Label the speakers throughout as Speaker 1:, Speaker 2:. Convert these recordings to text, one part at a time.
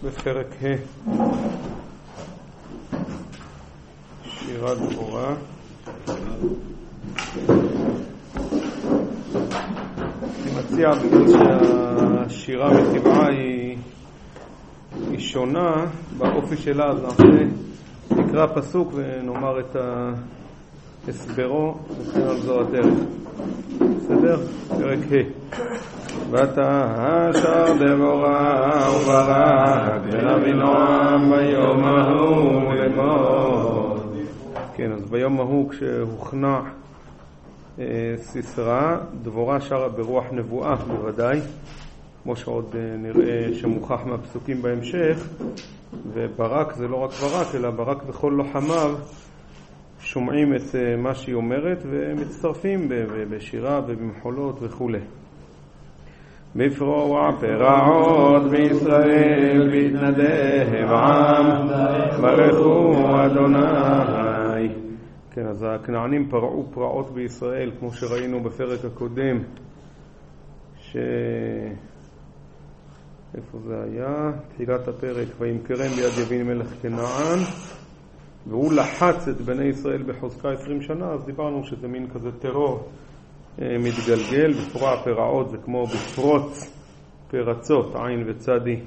Speaker 1: בפרק ה' שירה דבורה. אני מציע, בגלל שהשירה מטבעה היא שונה באופי שלה, אז נקרא פסוק ונאמר את הסברו וכן על זו הדרך. בסדר? פרק ה' ותעשר דבורה וברק בן אבינועם ביום ההוא לאמור. כן, אז ביום ההוא כשהוכנע סיסרא, דבורה שרה ברוח נבואה בוודאי, כמו שעוד נראה שמוכח מהפסוקים בהמשך. וברק זה לא רק ברק, אלא ברק וכל לוחמיו שומעים את מה שהיא אומרת ומצטרפים בשירה ובמחולות וכו'. בפרוע פרעות בישראל בהתנדב עם ברכו אדוני. כן, אז הכנענים פרעו פרעות בישראל, כמו שראינו בפרק הקודם, איפה זה היה? תחילת הפרק, וימכרם ביד יבין מלך כנען, והוא לחץ את בני ישראל בחוזקה 20 שנה. אז דיברנו שזה מין כזה טרור מתגלגל. בפרוע פרעות זה כמו בפרוץ פרצות, עין וצדי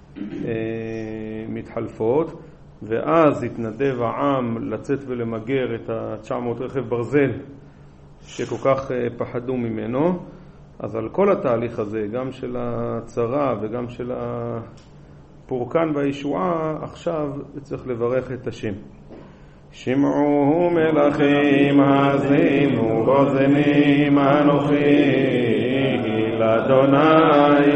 Speaker 1: מתחלפות, ואז התנדב העם לצאת ולמגר את 900 רכב ברזל שכל כך פחדו ממנו. אז על כל התהליך הזה, גם של הצרה וגם של הפורקן והישועה, עכשיו צריך לברך את השם. שמעו מלכים האזינו באזנים אנוכי לאדוני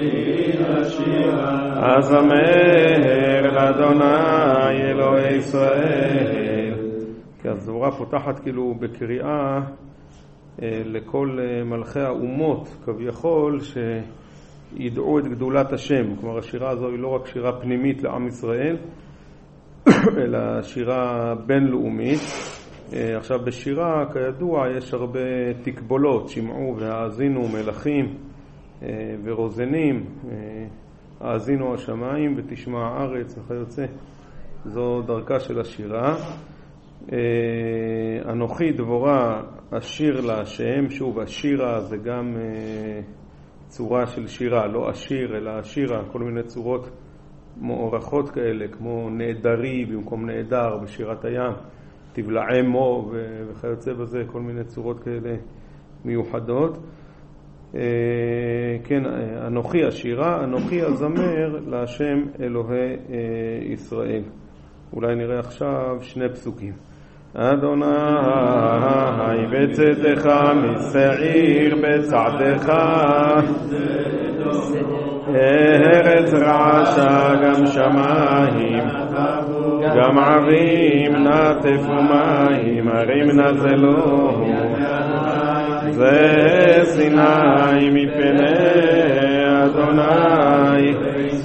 Speaker 1: אזמר לאדוני אלוהי ישראל. כי הזמורה פותחת כאילו בקריאה לכל מלכי האומות כביכול שידעו את גדולת השם. כלומר השירה הזו היא לא רק שירה פנימית לעם ישראל, אלא שירה בינלאומית. עכשיו בשירה כידוע יש הרבה תקבולות, שמעו והאזינו מלכים ורוזנים, האזינו השמיים ותשמע הארץ וכיוצא. זו דרכה של השירה. אנוכי דבורה אשיר להשם. שוב, השירה זה גם צורה של שירה, לא אשיר אלא השירה, כל מיני צורות מוארכות כאלה, כמו נעדרי במקום נעדר בשירת הים, תבלעי מו וכיוצא בזה, כל מיני צורות כאלה מיוחדות. כן, אנוכי השירה, אנוכי הזמר להשם אלוהי ישראל. אולי נראה עכשיו שני פסוקים. אדוני בצאתך משעיר בצעדך, ארץ רעשה גם שמיים, גם עבים נטפו מים, הרים נזלו, זה סיני מפני אדוני.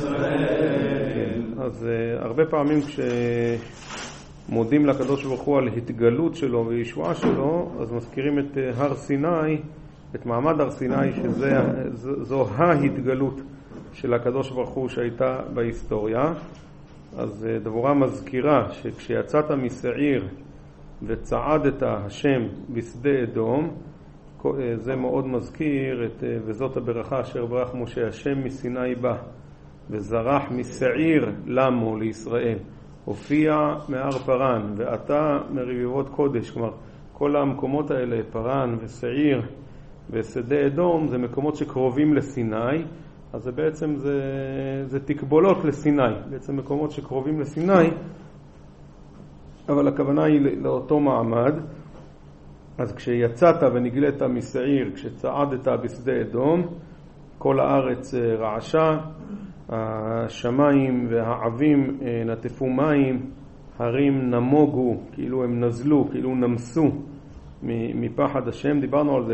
Speaker 1: אז הרבה פעמים כשמודים לקדוש ברוך הוא על התגלות שלו וישועה שלו, אז מזכירים את הר סיני, את מעמד הר סיני, שזו ההתגלות של הקדוש ברוך הוא שהייתה בהיסטוריה. אז דבורה מזכירה שכשיצאת משעיר וצעדת השם בשדה אדום, זה מאוד מזכיר את וזאת הברכה אשר ברך משה, השם מסיני בא וזרח משעיר למו לישראל, הופיע מהר פרן ואתה מרביבות קודש. כלומר כל המקומות האלה, פרן ושעיר ושדה אדום, זה מקומות שקרובים לסיני. אז זה בעצם זה תקבולות לסיני, בעצם מקומות שקרובים לסיני, אבל הכוונה היא לאותו מעמד. אז כשיצאת ונגלית משעיר, כשצעדת בשדה אדום, כל הארץ רעשה, השמיים והעבים נטפו מים, הרים נמוגו, כאילו הם נזלו, כאילו נמסו מפחד השם. דיברנו על זה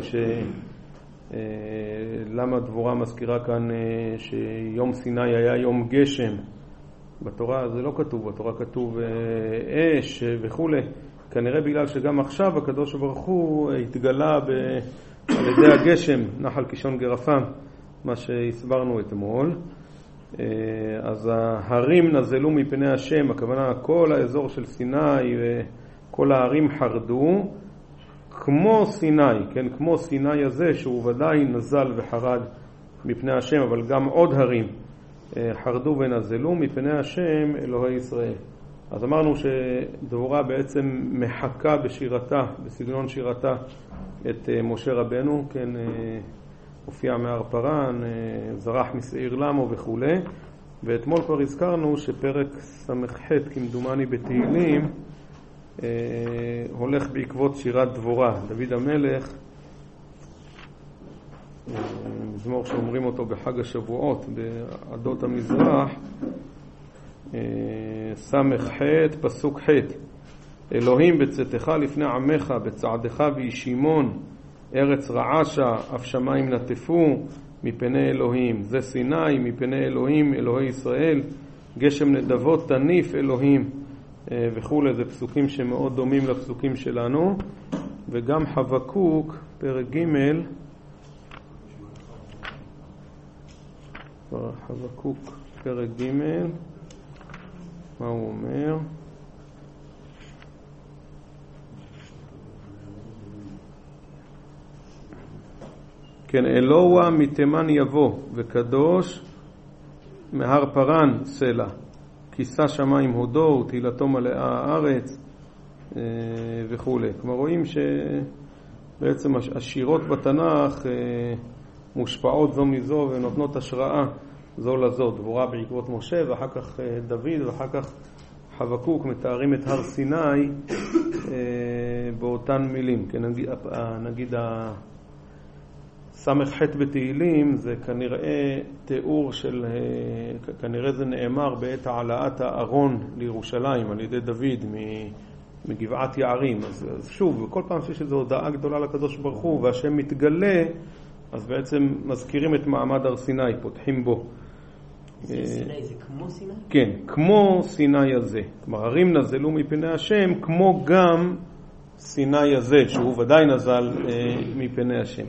Speaker 1: למה דבורה מזכירה כאן שיום סיני היה יום גשם. בתורה זה לא כתוב, בתורה כתוב אש וכו'. כנראה בגלל שגם עכשיו הקדוש ברוך הוא התגלה על ידי הגשם, נחל קישון גרפם, מה שהסברנו אתמול. אז ההרים נזלו מפני השם, הכוונה כל האזור של סיני וכל ההרים חרדו, כמו סיני, כן, כמו סיני הזה שהוא ודאי נזל וחרד מפני השם, אבל גם עוד הרים חרדו ונזלו מפני השם אלוהי ישראל. אז אמרנו שדבורה בעצם מחכה בשירתה, בסגנון שירתה, את משה רבנו, כן, הופיע מהר פרן, זרח משעיר למו וכו'. ואתמול כבר הזכרנו שפרק סמ"ח כמדומני בתהילים הולך בעקבות שירת דבורה. דוד המלך, מזמור שאומרים אותו בחג השבועות בעדות המזרח, סמ"ח פסוק ח' אלוהים בצאתך לפני עמך, בצעדך וישימון, ארץ רעשה, אף שמיים נטפו מפני אלוהים. זה סיני מפני אלוהים, אלוהי ישראל, גשם נדבות תניף אלוהים וכו'. זה פסוקים שמאוד דומים לפסוקים שלנו. וגם חבקוק, פרק ג', חבקוק פרק ג', מה הוא אומר? כן, אלוה מתימן יבוא וקדוש מהר פרן סלע, כיסה שמיים הודו ותהילתו מלאה הארץ וכו'. כלומר רואים שבעצם השירות בתנ"ך מושפעות זו מזו ונותנות השראה זו לזו. דבורה בעקבות משה ואחר כך דוד ואחר כך חבקוק מתארים את הר סיני באותן מילים. כן, נגיד סמ"ח בתהילים זה כנראה תיאור של, כנראה זה נאמר בעת העלאת הארון לירושלים על ידי דוד מגבעת יערים. אז שוב, כל פעם שיש איזו הודעה גדולה לקדוש ברוך הוא והשם מתגלה, אז בעצם מזכירים את מעמד הר סיני, פותחים בו.
Speaker 2: סיני זה כמו סיני?
Speaker 1: כן, כמו סיני הזה. כלומר, הרים נזלו מפני השם, כמו גם סיני הזה, שהוא ודאי נזל מפני השם.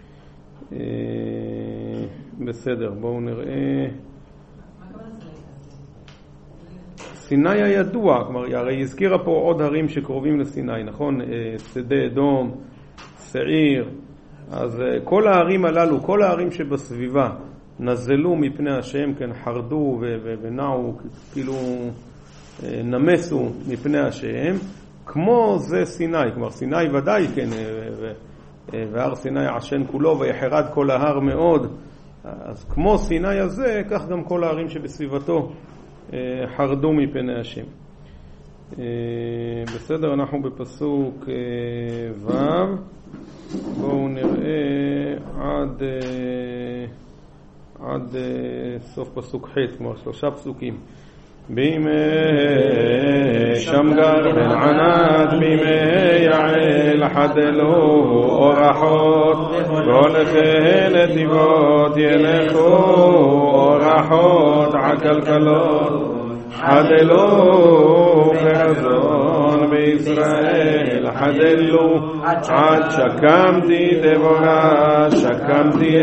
Speaker 1: בסדר, בואו נראה. סיני הידוע, כלומר, הרי הזכירה פה עוד הרים שקרובים לסיני, נכון? שדה אדום, שעיר. אז כל הערים הללו, כל הערים שבסביבה נזלו מפני השם, כן, חרדו ונעו, כאילו נמסו מפני השם, כמו זה סיני. כלומר, סיני ודאי, כן, והר סיני עשן כולו ויחרד כל ההר מאוד. אז כמו סיני הזה, כך גם כל הערים שבסביבתו חרדו מפני השם. בסדר, אנחנו בפסוק ו'. בואו נראה עד סוף פסוק ח', כמו 3 פסוקים. בימי שמגר בן ענת, בימי יעל חדלו אורחות, והולכי נתיבות ילכו אורחות עקלקלות, חדלו חזון בישראל, חדלו עד שקמתי דבורה, שקמתי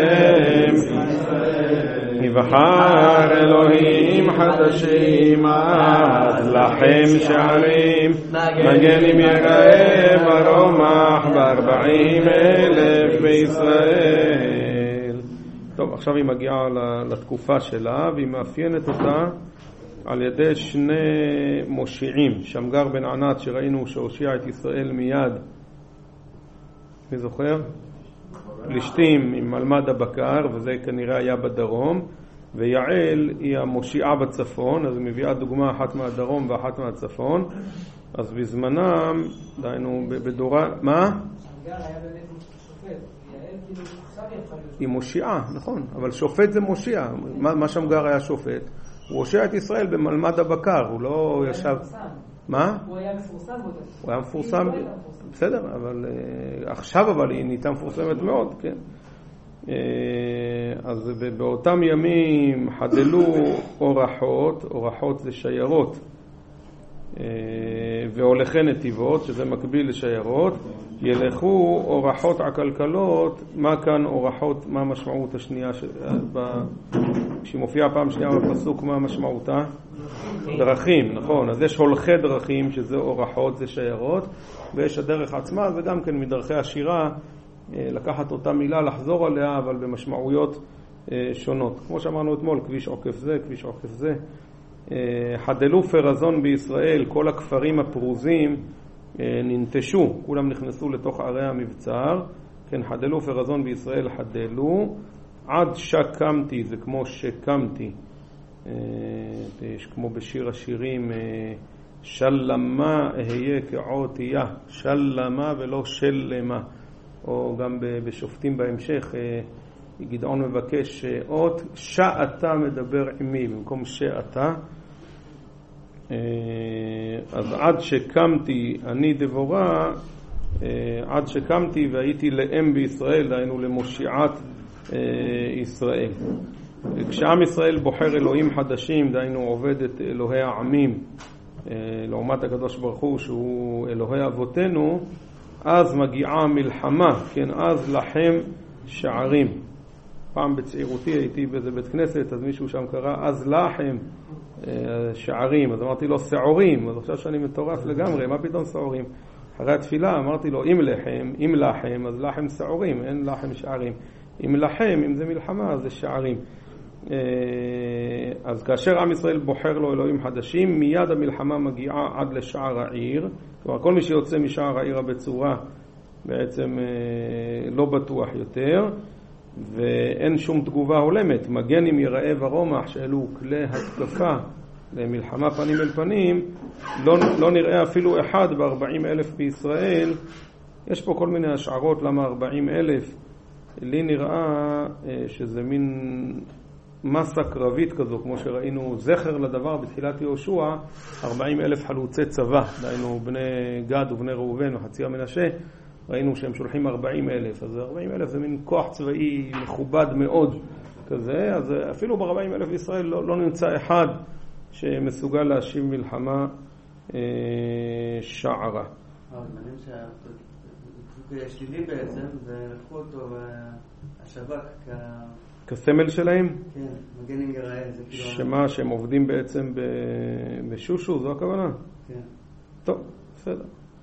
Speaker 1: מבחר אלוהים חדשים, עד לכם שערים, מגנים יגאב הרומח ב40,000 בישראל. טוב, עכשיו היא מגיעה לתקופה שלה, והיא מאפיינת אותה על ידי 2 מושיעים. שמגר בן ענת שראינו שהושיע את ישראל מיד, מי זוכר? פלישתים עם מלמד הבקר, וזה כנראה היה בדרום, ויעל היא המושיעה בצפון, אז היא מביאה דוגמה אחת מהדרום ואחת מהצפון. אז בזמנם, דיינו בדורה, מה?
Speaker 3: שמגר היה באמת שופט, יעל כאילו עכשיו יצא להיות.
Speaker 1: היא מושיעה, נכון, אבל שופט זה מושיע. מה שמגר היה שופט? הוא הושיע את ישראל במלמד הבקר, הוא לא ישב... מה?
Speaker 3: הוא היה מפורסם בו.
Speaker 1: הוא היה מפורסם, בסדר, אבל עכשיו אבל היא נהייתה מפורסמת מאוד, כן. אז באותם ימים חדלו אורחות, אורחות זה שיירות, והולכי נתיבות, שזה מקביל לשיירות, ילכו אורחות עקלקלות. מה כאן אורחות, מה המשמעות השנייה כשמופיעה פעם שנייה בפסוק, מה משמעותה? דרכים, נכון. אז יש הולכי דרכים שזה אורחות, זה שיירות, ויש הדרך עצמה, וגם כן מדרכי השירה, לקחת אותה מילה, לחזור עליה, אבל במשמעויות שונות. כמו שאמרנו אתמול, כביש עוקף זה, כביש עוקף זה. חדלו פרזון בישראל, כל הכפרים הפרוזים ננטשו, כולם נכנסו לתוך ערי המבצר. כן, חדלו פרזון בישראל, חדלו. עד שקמתי, זה כמו שקמתי. יש כמו בשיר השירים, שלמה אהיה כעותיה, שלמה ולא שלמה. או גם בשופטים בהמשך, גדעון מבקש אות שאתה מדבר עמי במקום שאתה. אז עד שקמתי אני דבורה, עד שקמתי והייתי לאם בישראל, דהיינו למושיעת ישראל. כשעם ישראל בוחר אלוהים חדשים, דהיינו עובד את אלוהי העמים, לעומת הקדוש ברוך הוא שהוא אלוהי אבותינו, אז מגיעה מלחמה, כן, אז לכם שערים. פעם בצעירותי הייתי באיזה בית כנסת, אז מישהו שם קרא אז לחם שערים, אז אמרתי לו שעורים, אז עכשיו שאני מטורף לגמרי, מה פתאום שעורים? אחרי התפילה אמרתי לו אם לחם, אז לחם שעורים, אין לחם שערים. אם לחם, אם זה מלחמה, אז זה שערים. אז כאשר עם ישראל בוחר לו אלוהים חדשים, מיד המלחמה מגיעה עד לשער העיר. כלומר, כל מי שיוצא משער העיר הבצורה בעצם לא בטוח יותר, ואין שום תגובה הולמת. מגנים יראה ורומח, שאלו כלי התקפה למלחמה פנים אל פנים, לא נראה אפילו אחד ב-40,000 בישראל. יש פה כל מיני השערות למה 40,000. לי נראה שזה מין מסה קרבית כזו, כמו שראינו זכר לדבר בתחילת יהושע, 40,000 חלוצי צבא, דהיינו בני גד ובני ראובן וחצי המנשה, ראינו שהם שולחים 40,000, אז 40,000 זה מין כוח צבאי מכובד מאוד כזה, אז אפילו ב-40,000 ישראל לא נמצא אחד שמסוגל להשיב מלחמה שערה.
Speaker 4: מעניין שהשלילי בעצם, ולקחו אותו השב"כ
Speaker 1: כסמל שלהם?
Speaker 4: כן, מגנים יראה, זה כאילו...
Speaker 1: שמה, שהם עובדים בעצם בשושו, זו הכוונה?
Speaker 4: כן.
Speaker 1: טוב, בסדר.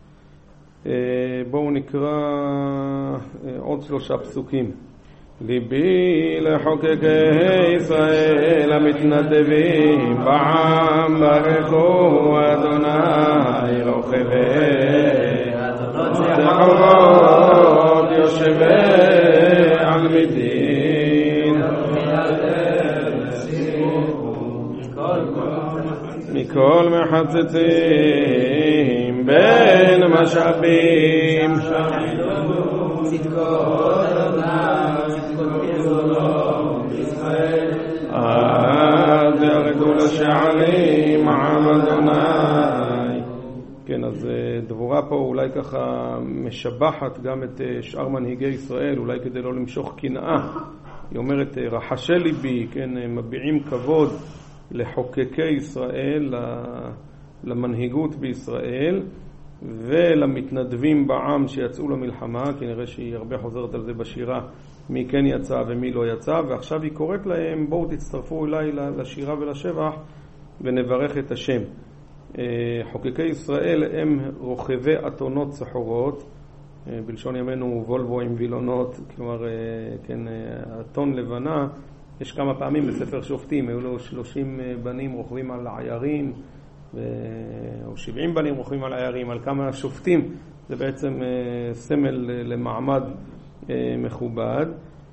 Speaker 1: בואו נקרא עוד 3 פסוקים. ליבי לחוקקי ישראל המתנדבים בעם ברכו אדוני רוכבי זכורות יושבי על מדין מכל מחצצים בין משאבים צדקות אז ירדו לשערים עם אדוני. כן, אז דבורה פה אולי ככה משבחת גם את שאר מנהיגי ישראל, אולי כדי לא למשוך קנאה. היא אומרת רחשי ליבי, כן, מביעים כבוד לחוקקי ישראל, למנהיגות בישראל ולמתנדבים בעם שיצאו למלחמה, כי נראה שהיא הרבה חוזרת על זה בשירה, מי כן יצא ומי לא יצא, ועכשיו היא קוראת להם בואו תצטרפו אליי לשירה ולשבח ונברך את השם. חוקקי ישראל הם רוכבי אתונות סחורות, בלשון ימינו וולבו עם וילונות, כלומר כן, אתון לבנה. יש כמה פעמים בספר שופטים, היו לו 30 בנים רוכבים על העיירים, או 70 בנים רוכבים על העיירים, על כמה שופטים. זה בעצם סמל למעמד מכובד.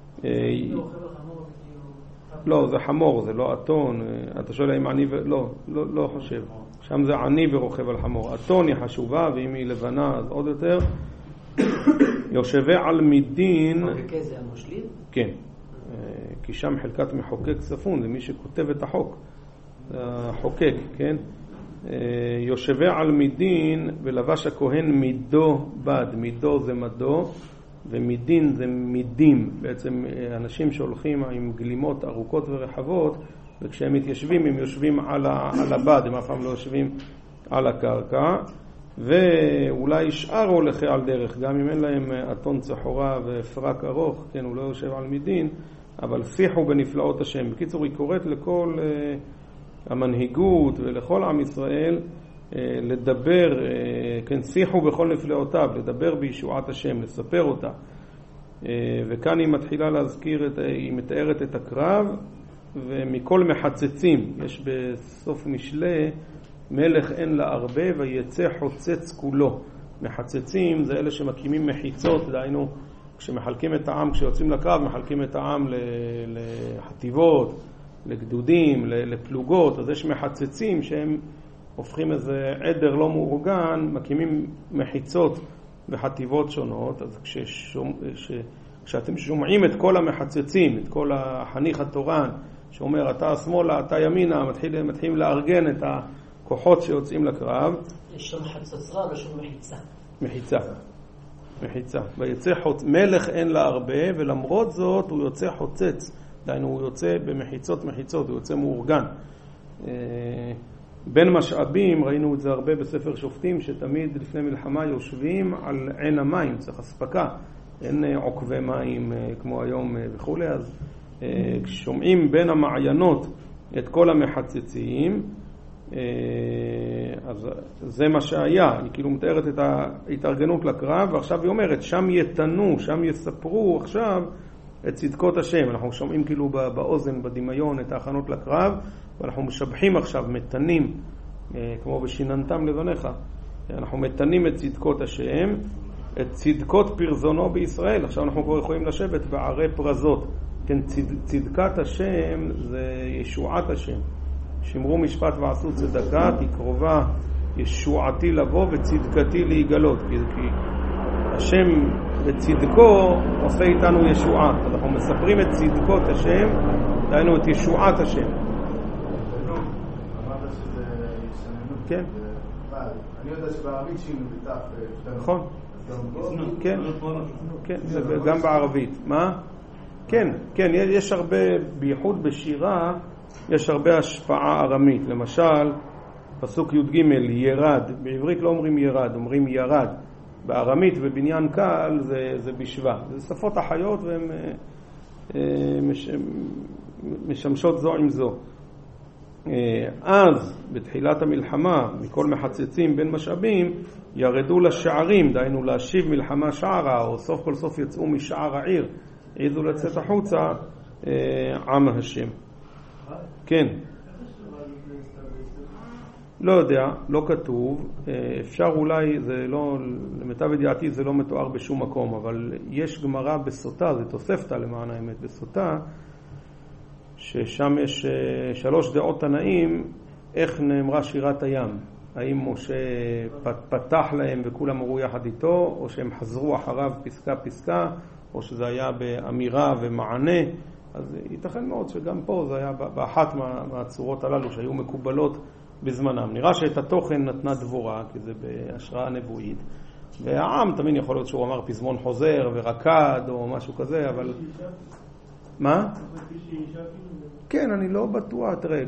Speaker 1: לא, זה חמור, זה לא אתון. אתה שואל אם עני לא חושב. שם זה עני ורוכב על חמור. אתון היא חשובה, ואם היא לבנה אז עוד יותר. יושבי על מדין.
Speaker 2: חוקקי זה המושלים?
Speaker 1: כן. כי שם חלקת מחוקק צפון, זה מי שכותב את החוק. החוקק, כן? יושבי על מדין ולבש הכהן מידו בד. מידו זה מדו ומידין זה מידים. בעצם אנשים שהולכים עם גלימות ארוכות ורחבות, וכשהם מתיישבים הם יושבים על הבד, הם אף פעם לא יושבים על הקרקע. ואולי שאר הולכי על דרך, גם אם אין להם אתון צחורה ופרק ארוך, כן, הוא לא יושב על מדין, אבל שיחו בנפלאות השם. בקיצור, היא קוראת לכל המנהיגות ולכל עם ישראל לדבר, כן, שיחו בכל נפלאותיו, לדבר בישועת השם, לספר אותה. וכאן היא מתחילה להזכיר, היא מתארת את הקרב, ומכל מחצצים, יש בסוף משלי, מלך אין לה הרבה ויצא חוצץ כולו. מחצצים זה אלה שמקימים מחיצות, דהיינו כשמחלקים את העם, כשיוצאים לקרב מחלקים את העם לחטיבות, לגדודים, לפלוגות. אז יש מחצצים שהם הופכים איזה עדר לא מאורגן, מקימים מחיצות בחטיבות שונות. אז כשאתם שומעים את כל המחצצים, את כל החניך התורן שאומר אתה שמאלה, אתה ימינה, מתחילים לארגן את הכוחות שיוצאים לקרב.
Speaker 2: יש שם חצוצרה ושם מחיצה.
Speaker 1: מחיצה. ויצא מלך אין לה הרבה, ולמרות זאת הוא יוצא חוצץ. דהיינו הוא יוצא במחיצות, הוא יוצא מאורגן. בין משאבים, ראינו את זה הרבה בספר שופטים, שתמיד לפני מלחמה יושבים על עין המים, צריך הספקה. אין עוקבי מים כמו היום וכו'. אז כששומעים בין המעיינות את כל המחצצים, אז זה מה שהיה. היא כאילו מתארת את ההתארגנות לקרב, ועכשיו היא אומרת, שם יתנו, שם יספרו עכשיו את צדקות השם. אנחנו שומעים כאילו באוזן, בדמיון, את ההכנות לקרב, ואנחנו משבחים עכשיו, מתנים, כמו בשיננתם לבניך. אנחנו מתנים את צדקות השם, את צדקות פרזונו בישראל. עכשיו אנחנו כבר יכולים לשבת בערי פרזות. כן, צדקת השם זה ישועת השם. שמרו משפט ועשו צדקה, כי קרובה ישועתי לבוא וצדקתי להיגלות. כי השם בצדקו עושה איתנו ישועה. אנחנו מספרים את צדקות השם, דהיינו את ישועת השם.
Speaker 5: אמרת שזה ישננות.
Speaker 1: כן.
Speaker 5: אני יודע שבערבית שינו בתף.
Speaker 1: נכון. כן, כן, זה גם בערבית. מה? כן, כן, יש הרבה, בייחוד בשירה, יש הרבה השפעה ארמית. למשל, פסוק י"ג, ירד. בעברית לא אומרים ירד, אומרים ירד. בארמית ובניין קל זה בשווה. זה שפות החיות והן משמשות זו עם זו. אז בתחילת המלחמה, מכל מחצצים בין משאבים, ירדו לשערים, דהיינו להשיב מלחמה שערה, או סוף כל סוף יצאו משער העיר, העיזו לצאת החוצה עם השם. כן. לא יודע, לא כתוב, אפשר אולי, זה לא, למיטב ידיעתי זה לא מתואר בשום מקום, אבל יש גמרא בסוטה, זה תוספתא למען האמת בסוטה, ששם יש 3 דעות תנאים איך נאמרה שירת הים. האם משה פתח להם וכולם אמרו יחד איתו, או שהם חזרו אחריו פסקה פסקה, או שזה היה באמירה ומענה. אז ייתכן מאוד שגם פה זה היה באחת מהצורות הללו שהיו מקובלות בזמנם. נראה שאת התוכן נתנה דבורה, כי זה בהשראה נבואית. והעם תמיד יכול להיות שהוא אמר פזמון חוזר ורקד או משהו כזה, אבל... מה? כן, אני לא בטוח, תראה,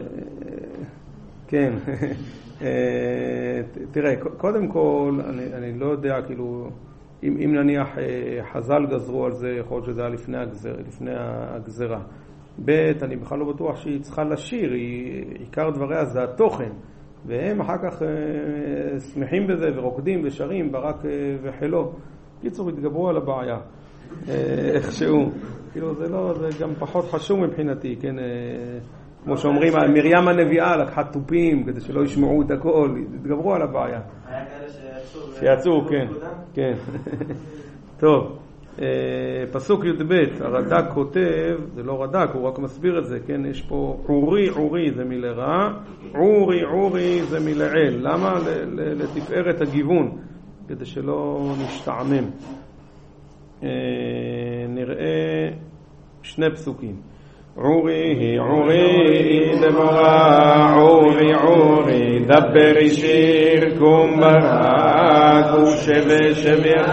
Speaker 1: כן, תראה, קודם כל, אני לא יודע, כאילו, אם נניח חז"ל גזרו על זה, יכול להיות שזה היה לפני הגזרה. ב' אני בכלל לא בטוח שהיא צריכה לשיר, עיקר דבריה זה התוכן, והם אחר כך שמחים בזה ורוקדים ושרים ברק וחילו. קיצור, התגברו על הבעיה. איכשהו, כאילו זה לא, זה גם פחות חשוב מבחינתי, כן, כמו שאומרים, מרים הנביאה לקחה טופים כדי שלא ישמעו את הכל, התגברו על הבעיה.
Speaker 4: היה כאלה
Speaker 1: שיצאו, כן, כן. טוב, פסוק י"ב, הרד"ק כותב, זה לא רד"ק, הוא רק מסביר את זה, כן, יש פה עורי זה מלרע, עורי זה מלעיל. למה? לתפארת הגיוון, כדי שלא נשתעמם. נראה 2 פסוקים. עורי דבורה, עורי דברי שיר קום ברק ושבח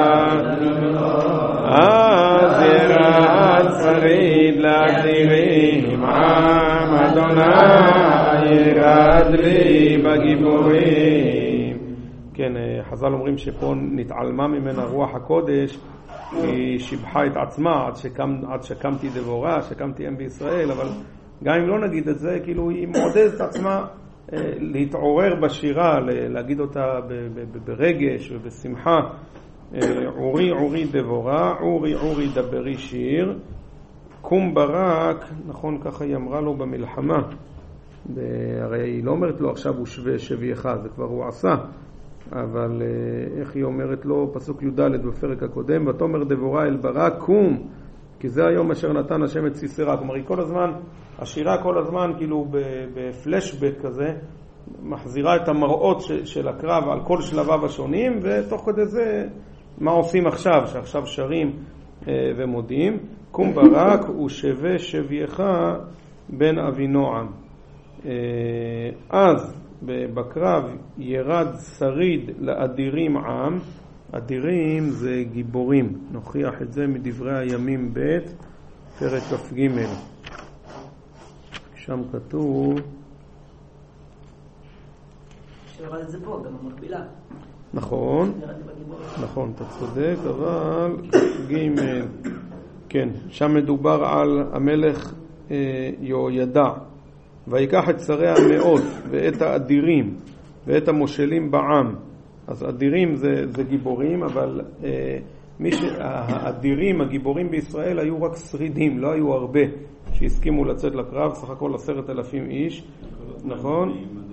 Speaker 1: אז ירד שריד להגדירים עם אדוני ירד לי בגיבורים כן, חז"ל אומרים שפה נתעלמה ממנה רוח הקודש, היא שיבחה את עצמה עד שקמתי דבורה, שקמתי אם בישראל, אבל גם אם לא נגיד את זה, כאילו היא מעודדת את עצמה להתעורר בשירה, להגיד אותה ברגש ובשמחה. עורי עורי דבורה, עורי עורי דברי שיר, קום ברק, נכון, ככה היא אמרה לו במלחמה. הרי היא לא אומרת לו עכשיו הוא שווה שבייך, זה כבר הוא עשה, אבל איך היא אומרת לו? פסוק י"ד בפרק הקודם, ותאמר דבורה אל ברק, קום, כי זה היום אשר נתן השם את סיסרה. כלומר, היא כל הזמן, השירה כל הזמן כאילו בפלשבק כזה, מחזירה את המראות של הקרב על כל שלביו השונים, ותוך כדי זה מה עושים עכשיו, שעכשיו שרים ומודיעים. קום ברק ושווה שבייך בן אבינועם. אז בקרב ירד שריד לאדירים עם. אדירים זה גיבורים, נוכיח את זה מדברי הימים ב' פרק כ"ג. שם כתוב
Speaker 2: שירד את זה פה, גם המקבילה.
Speaker 1: נכון, נכון, אתה צודק, אבל ג' כן, שם מדובר על המלך יהוידע, ויקח את שרי המאות ואת האדירים ואת המושלים בעם. אז אדירים זה גיבורים, אבל האדירים, הגיבורים בישראל היו רק שרידים, לא היו הרבה שהסכימו לצאת לקרב, סך הכל 10,000 איש, נכון?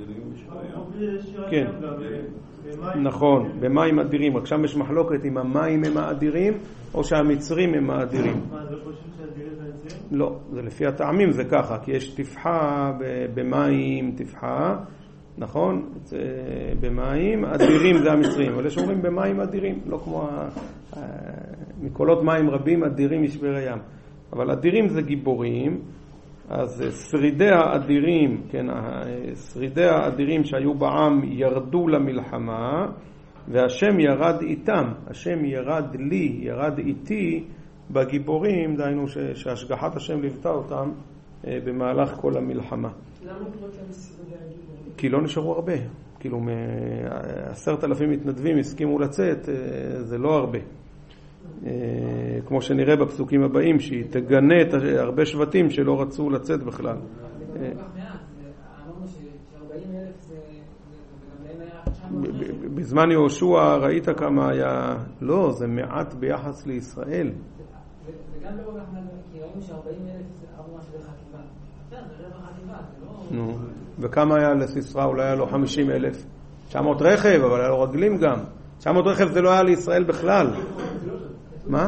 Speaker 1: כן, נכון, במים אדירים, רק שם יש מחלוקת אם המים הם האדירים או שהמצרים הם האדירים.
Speaker 3: מה, זה חושבים שהאדירים זה המצרים?
Speaker 1: לא, זה לפי הטעמים זה ככה, כי יש תפחה במים, תפחה, נכון? במים אדירים זה המצרים, אבל יש אומרים במים אדירים, לא כמו מקולות מים רבים אדירים משבר הים, אבל אדירים זה גיבורים. אז שרידי האדירים, כן, שרידי האדירים שהיו בעם ירדו למלחמה, והשם ירד איתם, השם ירד לי, ירד איתי בגיבורים, דהיינו שהשגחת השם ליוותה אותם במהלך כל המלחמה.
Speaker 3: למה קוראות להם שרידי הגיבורים?
Speaker 1: כי לא נשארו הרבה, כאילו 10,000 מתנדבים הסכימו לצאת, זה לא הרבה. כמו שנראה בפסוקים הבאים, שהיא תגנה את הרבה שבטים שלא רצו לצאת בכלל.
Speaker 3: זה כל כך מעט, אמרנו ש40,000 זה גם להם היה שם.
Speaker 1: בזמן יהושע ראית כמה היה, לא, זה מעט ביחס לישראל.
Speaker 3: וגם לא כל כך מעט, כי ראינו ש40,000 זה ממש בחטיבה. זה רבע חטיבה, זה לא...
Speaker 1: נו, וכמה היה לסיסרא? אולי היה לו 50,000. 900 רכב, אבל היה לו רגלים גם. 900 רכב זה לא היה לישראל בכלל. מה?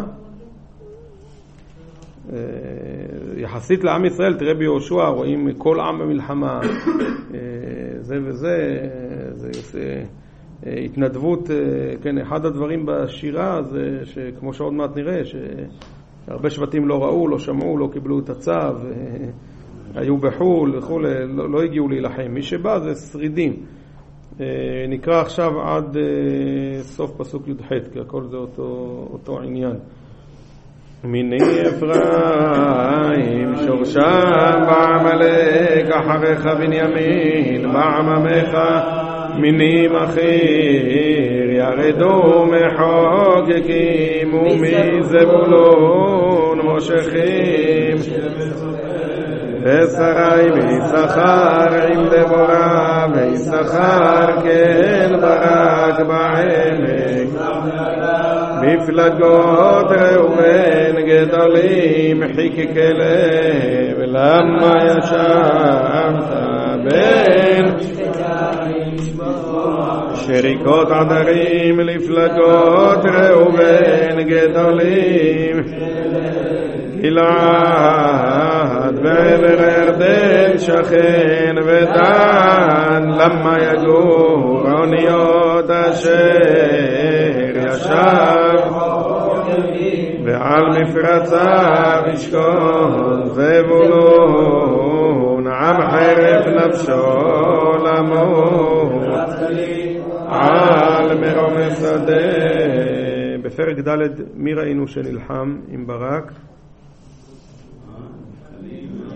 Speaker 1: יחסית לעם ישראל, תראה ביהושע, רואים כל עם במלחמה, זה וזה, זה התנדבות, כן, אחד הדברים בשירה זה שכמו שעוד מעט נראה, שהרבה שבטים לא ראו, לא שמעו, לא קיבלו את הצו, היו בחול וכו', לא הגיעו להילחם. מי שבא זה שרידים. נקרא עכשיו עד סוף פסוק י"ח, כי הכל זה אותו עניין. מיני אפרים שורשם בעמלק, אחריך בנימין בעממך, מיני מחיר ירדו מחוגגים, ומזבולון מושכים, ושרי ויששכר עם דבורה, ויששכר כן ברק בעמק, מפלגות ראובן גדולים חיכי כלב, למה ישבת בין שריקות עדרים, לפלגות ראובן גדולים, גלעד ועבר ירדן שכן ודן, למה יגור אוניות אשר ישב, ועל מפרציו ישכון זבולון, עם חרף נפשו למות, על מרום שדה. בפרק ד' מי ראינו שנלחם עם ברק?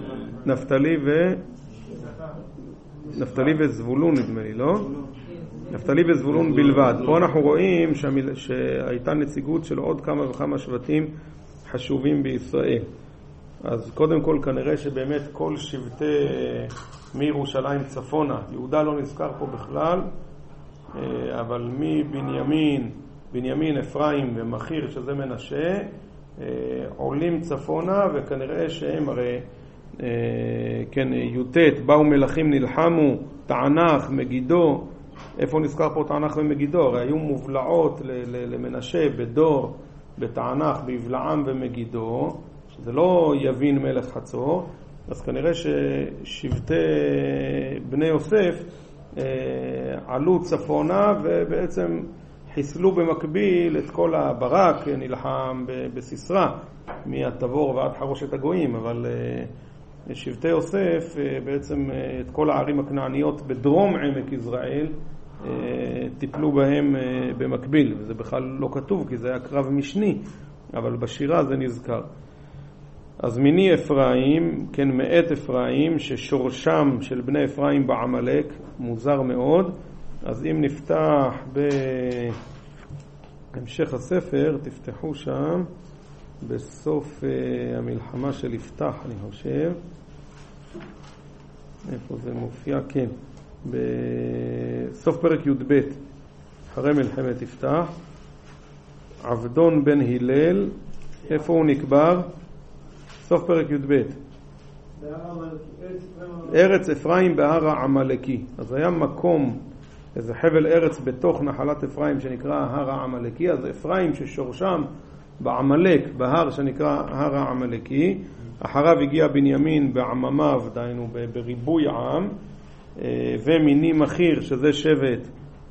Speaker 1: נפתלי וזבולון, נדמה לי, לא? נפתלי וזבולון בלבד. פה אנחנו רואים שהייתה נציגות של עוד כמה וכמה שבטים חשובים בישראל. אז קודם כל כנראה שבאמת כל שבטי מירושלים צפונה, יהודה לא נזכר פה בכלל, אבל בנימין, אפרים ומחיר שזה מנשה, עולים צפונה, וכנראה שהם הרי כן, יוטט, באו מלכים נלחמו, תענך, מגידו. איפה נזכר פה תענך ומגידו? הרי היו מובלעות למנשה בדור, בתענך, בהבלעם ומגידו, שזה לא יבין מלך חצור. אז כנראה ששבטי בני יוסף עלו צפונה ובעצם חיסלו במקביל את כל הברק, נלחם בסיסרא מהתבור ועד חרושת הגויים, אבל שבטי יוסף בעצם את כל הערים הכנעניות בדרום עמק יזרעאל טיפלו בהם במקביל, וזה בכלל לא כתוב כי זה היה קרב משני, אבל בשירה זה נזכר. אז מיני אפרים, כן, מאת אפרים, ששורשם של בני אפרים בעמלק, מוזר מאוד. אז אם נפתח בהמשך הספר, תפתחו שם בסוף המלחמה של יפתח, אני חושב. איפה זה מופיע? כן, בסוף פרק י"ב, אחרי מלחמת יפתח, עבדון בן הלל, איפה הוא נקבר? סוף פרק י"ב, ארץ אפרים בהר העמלקי. אז היה מקום, איזה חבל ארץ בתוך נחלת אפרים שנקרא הר העמלקי. אז אפרים ששורשם בעמלק, בהר שנקרא הר העמלקי. אחריו הגיע בנימין בעממיו, דהיינו בריבוי עם, ומיני מחיר שזה שבט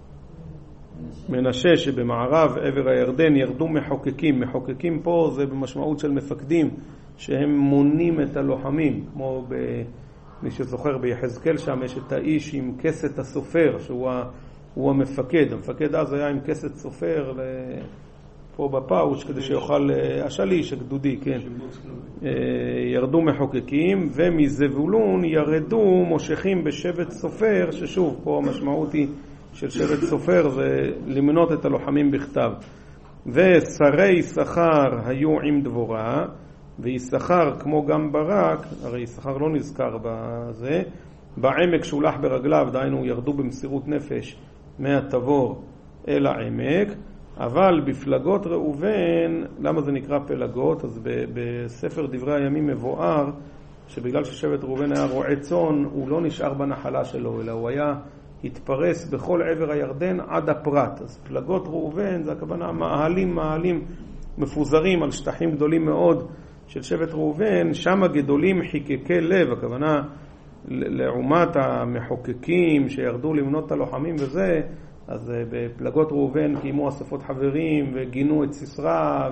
Speaker 1: מנשה שבמערב עבר הירדן ירדו מחוקקים. מחוקקים פה זה במשמעות של מפקדים שהם מונים את הלוחמים, כמו מי שזוכר ביחזקאל שם יש את האיש עם כסת הסופר שהוא המפקד. המפקד אז היה עם כסת סופר פה בפאוש כדי שיוכל השליש הגדודי, כן. ירדו מחוקקים, ומזבולון ירדו מושכים בשבט סופר, ששוב פה המשמעות היא של שבט סופר זה למנות את הלוחמים בכתב. ושרי יששכר היו עם דבורה, ויששכר כמו גם ברק, הרי יששכר לא נזכר בזה, בעמק שולח ברגליו, דהיינו ירדו במסירות נפש מהתבור אל העמק. אבל בפלגות ראובן, למה זה נקרא פלגות? אז בספר דברי הימים מבואר שבגלל ששבט ראובן היה רועה צאן, הוא לא נשאר בנחלה שלו, אלא הוא היה התפרס בכל עבר הירדן עד הפרת. אז פלגות ראובן זה הכוונה מאהלים מפוזרים על שטחים גדולים מאוד של שבט ראובן, שם גדולים חיקקי לב, הכוונה לעומת המחוקקים שירדו למנות את הלוחמים וזה. אז בפלגות ראובן קיימו אספות חברים וגינו את סיסרא,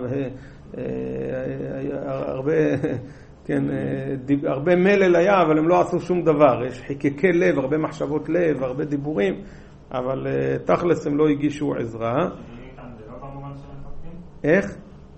Speaker 1: והרבה כן, הרבה מלל היה, אבל הם לא עשו שום דבר. יש חיקקי לב, הרבה מחשבות לב, הרבה דיבורים, אבל תכלס הם לא הגישו עזרה. איך?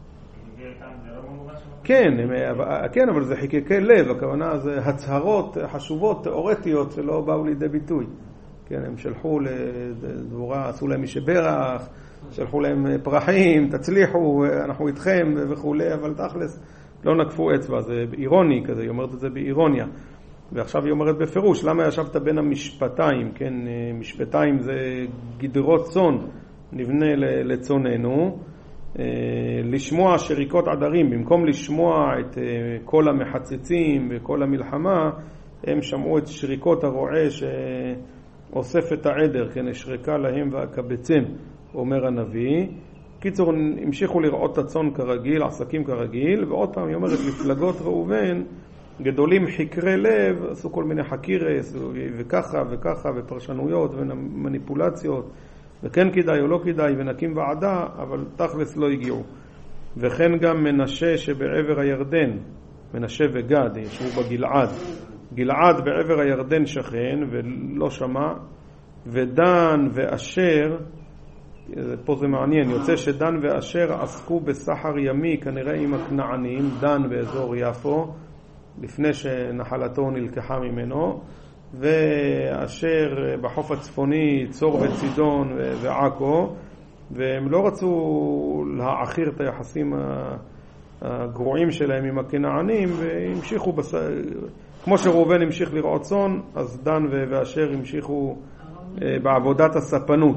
Speaker 1: כן, אבל זה חיקקי לב, הכוונה זה הצהרות חשובות, תיאורטיות, שלא באו לידי ביטוי. כן, הם שלחו לדבורה, עשו להם משברך, שלחו להם פרחים, תצליחו, אנחנו איתכם וכו', אבל תכלס לא נקפו אצבע, זה אירוני כזה, היא אומרת את זה באירוניה. ועכשיו היא אומרת בפירוש, למה ישבת בין המשפטיים, כן, משפטיים זה גדרות צאן, נבנה לצוננו, לשמוע שריקות עדרים, במקום לשמוע את כל המחצצים וכל המלחמה, הם שמעו את שריקות הרועה שאוסף את העדר, כן, השריקה להם והקבצם, אומר הנביא. קיצור, המשיכו לראות את הצאן כרגיל, עסקים כרגיל, ועוד פעם היא אומרת, לפלגות ראובן, גדולים חקרי לב, עשו כל מיני חקירס, וככה וככה, ופרשנויות ומניפולציות, וכן כדאי או לא כדאי, ונקים ועדה, אבל תכלס לא הגיעו. וכן גם מנשה שבעבר הירדן, מנשה וגד, ישבו בגלעד. גלעד בעבר הירדן שכן, ולא שמע, ודן ואשר, פה זה מעניין, יוצא שדן ואשר עסקו בסחר ימי, כנראה עם הכנענים, דן באזור יפו, לפני שנחלתו נלקחה ממנו, ואשר בחוף הצפוני, צור וצידון ועכו, והם לא רצו להעכיר את היחסים הגרועים שלהם עם הכנענים, והמשיכו, כמו שראובן המשיך לרעות צאן, אז דן ואשר המשיכו בעבודת הספנות.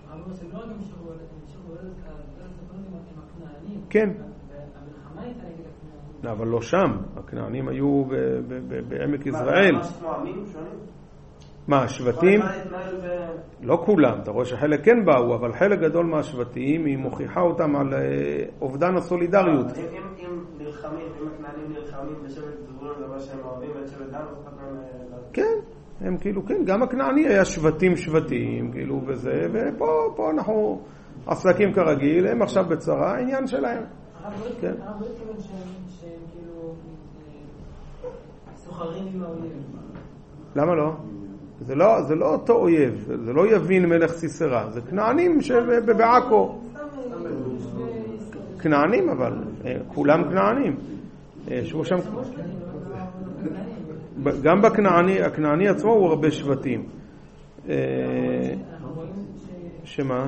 Speaker 1: כן. אבל לא שם, הכנענים היו בעמק יזרעאל. מה, השבטים? לא כולם, אתה רואה שחלק כן באו, אבל חלק גדול מהשבטים היא מוכיחה אותם על אובדן הסולידריות.
Speaker 6: אם נלחמים, אם הכנענים נלחמים בשבט זבולון דבר שהם אוהבים את שבט דן,
Speaker 1: כן, הם כאילו, כן, גם הכנעני היה שבטים, כאילו, וזה, ופה אנחנו עסקים כרגיל, הם עכשיו בצרה, העניין שלהם.
Speaker 3: אנחנו לא התכוון שהם כאילו סוחרים עם האויב.
Speaker 1: למה לא? זה לא אותו אויב, זה לא יבין מלך סיסרה, זה כנענים שבעכו. כנענים, אבל כולם כנענים. ישבו שם. גם הכנעני עצמו הוא הרבה שבטים. שמה?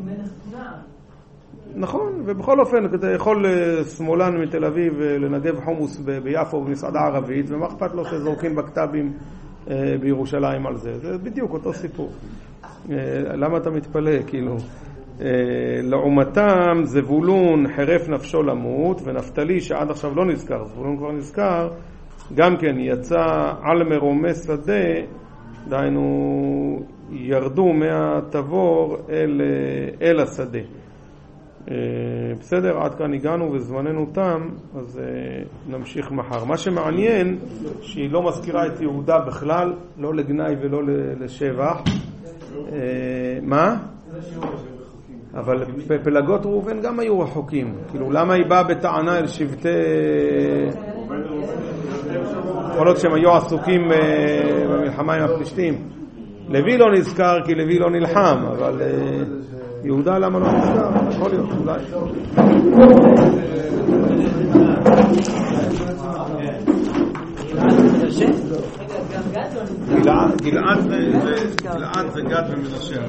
Speaker 1: נכון, ובכל אופן, אתה יכול שמאלן מתל אביב לנגב חומוס ביפו במסעדה ערבית, ומה אכפת לו שזורקים בקטבים בירושלים על זה? זה בדיוק אותו סיפור. למה אתה מתפלא? כאילו, לעומתם זבולון חרף נפשו למות, ונפתלי שעד עכשיו לא נזכר, זבולון כבר נזכר, גם כן יצא על מרומי שדה, דהיינו ירדו מהתבור אל השדה. בסדר, עד כאן הגענו וזמננו תם, אז נמשיך מחר. מה שמעניין שהיא לא מזכירה את יהודה בכלל, לא לגנאי ולא לשבח. מה? אבל בפלגות ראובן גם היו רחוקים. כאילו למה היא באה בטענה אל שבטי, כל עוד שהם היו עסוקים במלחמה עם הפלישתים. לוי לא נזכר כי לוי לא נלחם, אבל יהודה למה לא נזכר? יכול להיות, אולי. גלעד וגד ומנשה.